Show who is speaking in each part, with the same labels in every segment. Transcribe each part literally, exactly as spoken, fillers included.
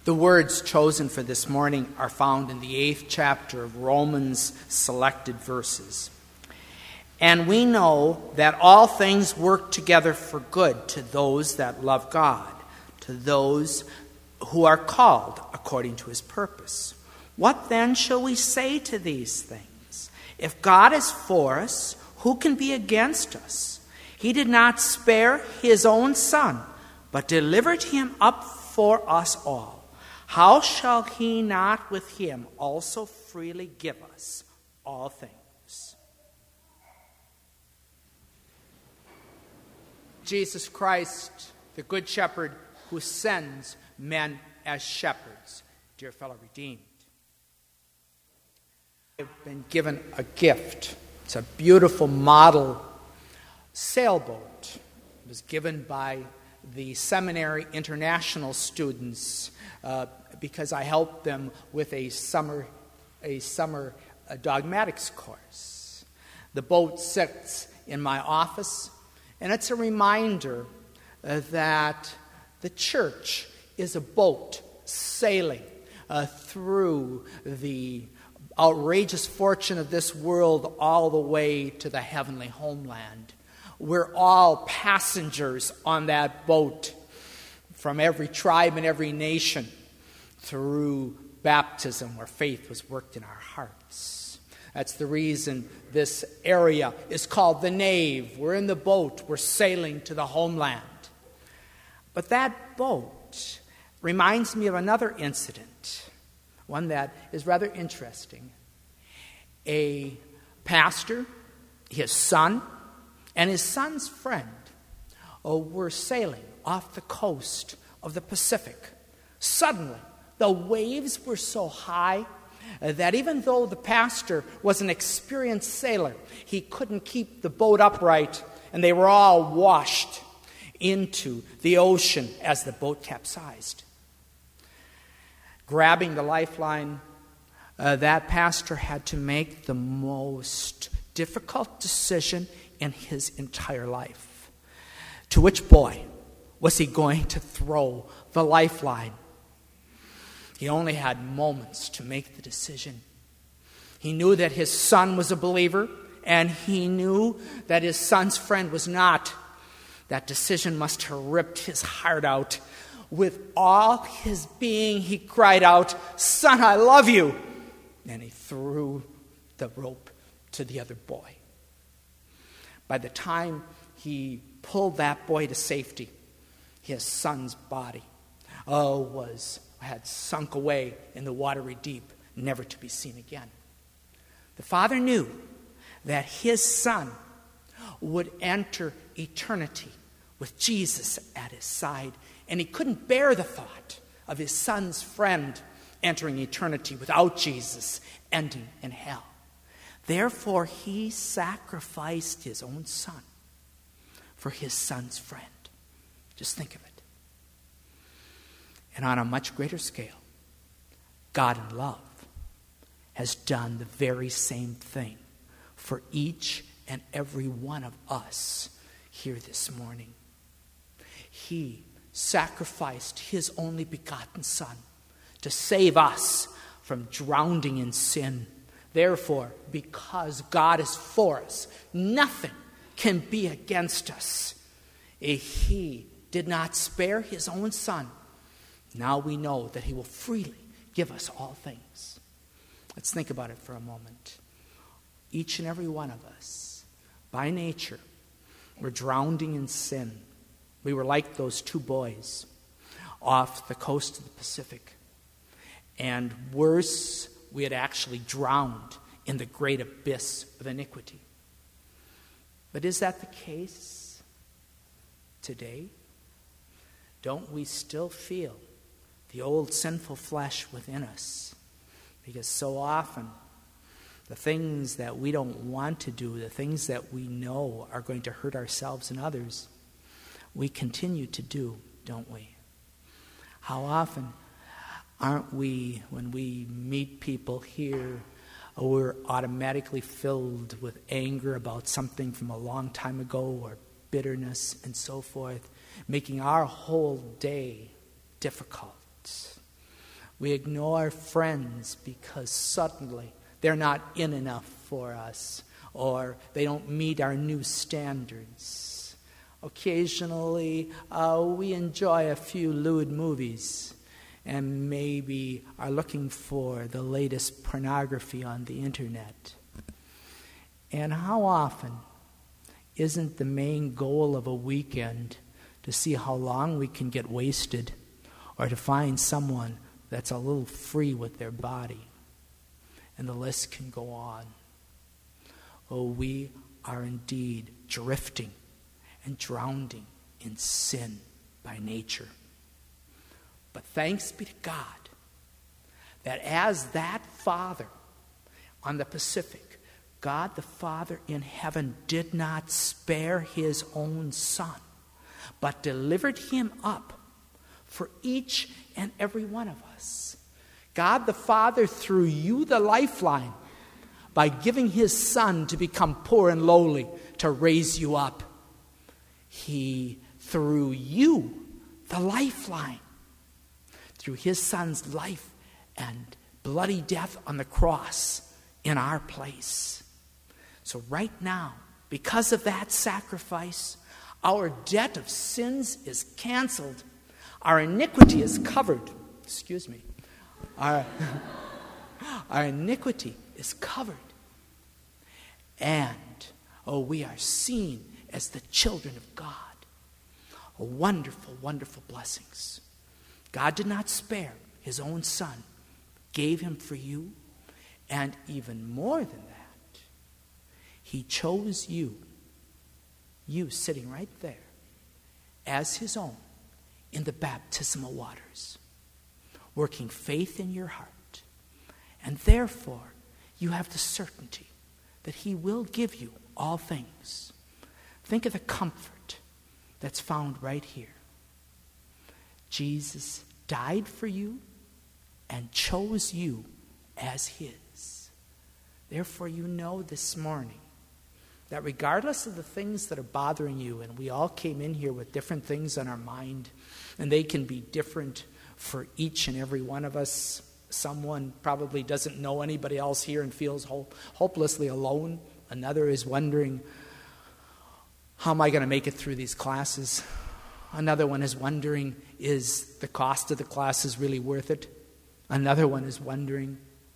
Speaker 1: The words chosen for this morning are found in the eighth chapter of Romans' selected verses. And we know that all things work together for good to those that love God, to those who are called according to his purpose. What then shall we say to these things? If God is for us, who can be against us? He did not spare his own Son, but delivered him up for us all. How shall he not with him also freely give us all things? Jesus Christ, the Good Shepherd, who sends men as shepherds, dear fellow redeemed. I've been given a gift. It's a beautiful model sailboat. It was given by the Seminary International students uh, because I helped them with a summer a summer uh, dogmatics course. The boat sits in my office, and it's a reminder uh, that the church is a boat sailing uh, through the outrageous fortune of this world all the way to the heavenly homeland. We're all passengers on that boat from every tribe and every nation through baptism where faith was worked in our hearts. That's the reason this area is called the nave. We're in the boat. We're sailing to the homeland. But that boat reminds me of another incident, one that is rather interesting. A pastor, his son, and his son's friend oh, were sailing off the coast of the Pacific. Suddenly, the waves were so high uh, that even though the pastor was an experienced sailor, he couldn't keep the boat upright, and they were all washed into the ocean as the boat capsized. Grabbing the lifeline, uh, that pastor had to make the most difficult decision in his entire life. To which boy was he going to throw the lifeline? He only had moments to make the decision. He knew that his son was a believer, and he knew that his son's friend was not. That decision must have ripped his heart out. With all his being, he cried out, "Son, I love you!" And he threw the rope to the other boy. By the time he pulled that boy to safety, his son's body oh, was had sunk away in the watery deep, never to be seen again. The father knew that his son would enter eternity with Jesus at his side, and he couldn't bear the thought of his son's friend entering eternity without Jesus, ending in hell. Therefore, he sacrificed his own son for his son's friend. Just think of it. And on a much greater scale, God in love has done the very same thing for each and every one of us here this morning. He sacrificed his only begotten Son to save us from drowning in sin. Therefore, because God is for us, nothing can be against us. He did not spare his own Son. Now we know that he will freely give us all things. Let's think about it for a moment. Each and every one of us, by nature, were drowning in sin. We were like those two boys off the coast of the Pacific. And worse, we had actually drowned in the great abyss of iniquity. But is that the case today? Don't we still feel the old sinful flesh within us? Because so often, the things that we don't want to do, the things that we know are going to hurt ourselves and others, we continue to do, don't we? How often aren't we, when we meet people here, we're automatically filled with anger about something from a long time ago, or bitterness and so forth, making our whole day difficult? We ignore friends because suddenly they're not in enough for us, or they don't meet our new standards. Occasionally, uh, we enjoy a few lewd movies and maybe are looking for the latest pornography on the internet. And how often isn't the main goal of a weekend to see how long we can get wasted, or to find someone that's a little free with their body? And the list can go on. Oh, we are indeed drifting and drowning in sin by nature. But thanks be to God that as that Father on the Pacific, God the Father in heaven did not spare his own Son, but delivered him up for each and every one of us. God the Father threw you the lifeline by giving his Son to become poor and lowly to raise you up. He threw you the lifeline through his Son's life and bloody death on the cross in our place. So right now, because of that sacrifice, our debt of sins is canceled. Our iniquity is covered. Excuse me. Our, our iniquity is covered. And, oh, we are seen as the children of God. Oh, wonderful, wonderful blessings. God did not spare his own Son, gave him for you, and even more than that, he chose you, you sitting right there, as his own in the baptismal waters, working faith in your heart. And therefore, you have the certainty that he will give you all things. Think of the comfort that's found right here. Jesus died for you and chose you as his. Therefore, you know this morning that regardless of the things that are bothering you, and we all came in here with different things on our mind, and they can be different for each and every one of us. Someone probably doesn't know anybody else here and feels hope, hopelessly alone. Another is wondering, how am I going to make it through these classes? Another one is wondering, is the cost of the classes really worth it? Another one is wondering,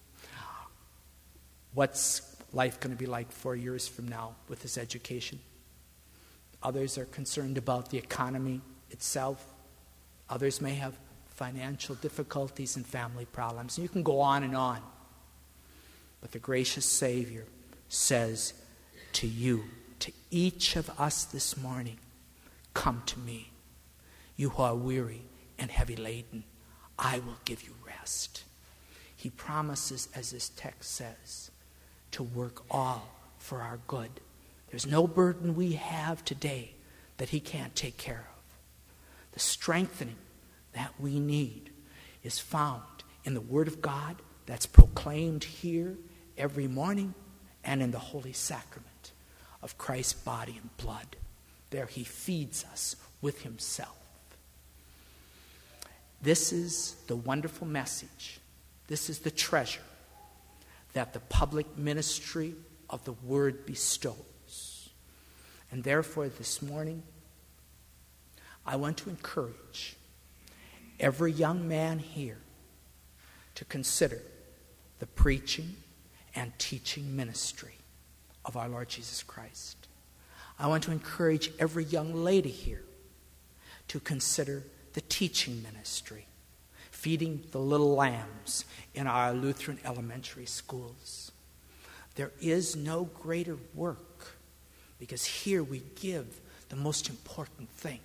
Speaker 1: what's life going to be like four years from now with this education? Others are concerned about the economy itself. Others may have financial difficulties and family problems. And you can go on and on. But the gracious Savior says to you, to each of us this morning, come to me, you who are weary and heavy laden, I will give you rest. He promises, as this text says, to work all for our good. There's no burden we have today that he can't take care of. The strengthening that we need is found in the Word of God that's proclaimed here every morning and in the Holy Sacrament of Christ's body and blood. There he feeds us with himself. This is the wonderful message. This is the treasure that the public ministry of the Word bestows. And therefore this morning, I want to encourage every young man here to consider the preaching and teaching ministry of our Lord Jesus Christ. I want to encourage every young lady here to consider the teaching ministry, feeding the little lambs in our Lutheran elementary schools. There is no greater work, because here we give the most important thing.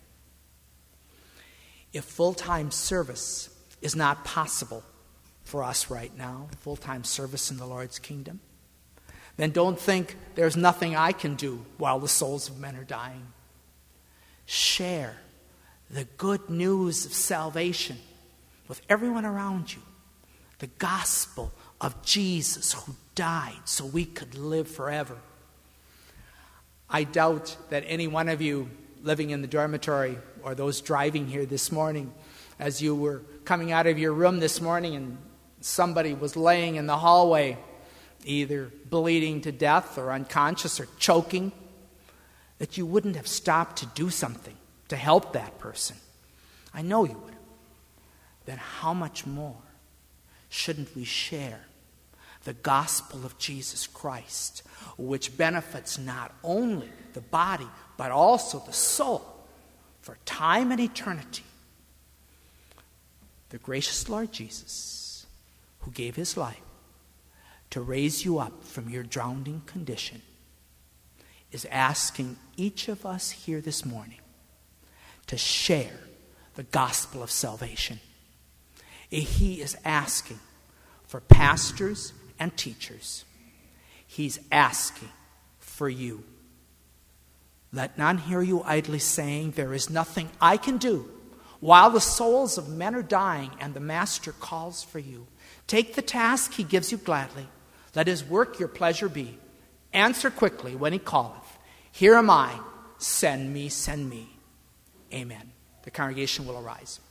Speaker 1: If full-time service is not possible for us right now, full-time service in the Lord's kingdom, then don't think there's nothing I can do while the souls of men are dying. Share the good news of salvation with everyone around you. The gospel of Jesus who died so we could live forever. I doubt that any one of you living in the dormitory or those driving here this morning as you were coming out of your room this morning and somebody was laying in the hallway, either bleeding to death or unconscious or choking, that you wouldn't have stopped to do something to help that person. I know you would. Then how much more shouldn't we share the gospel of Jesus Christ, which benefits not only the body, but also the soul for time and eternity? The gracious Lord Jesus, who gave his life to raise you up from your drowning condition, is asking each of us here this morning to share the gospel of salvation. He is asking for pastors and teachers. He's asking for you. Let none hear you idly saying, there is nothing I can do, while the souls of men are dying and the Master calls for you. Take the task he gives you gladly. Let his work your pleasure be. Answer quickly when he calleth. Here am I. Send me, send me. Amen. The congregation will arise.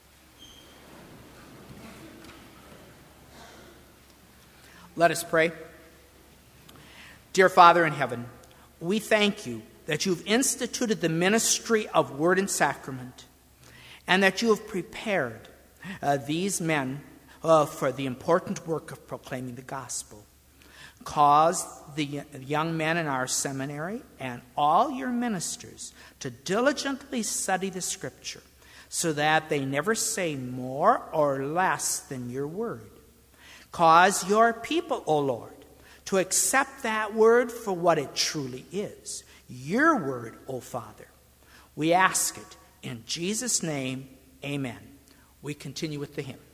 Speaker 1: Let us pray. Dear Father in heaven, we thank you that you've instituted the ministry of word and sacrament, and that you have prepared uh, these men uh, for the important work of proclaiming the gospel. Cause the young men in our seminary and all your ministers to diligently study the Scripture, so that they never say more or less than your word. Cause your people, O Lord, to accept that word for what it truly is, your word, O Father. We ask it in Jesus' name, amen. We continue with the hymn.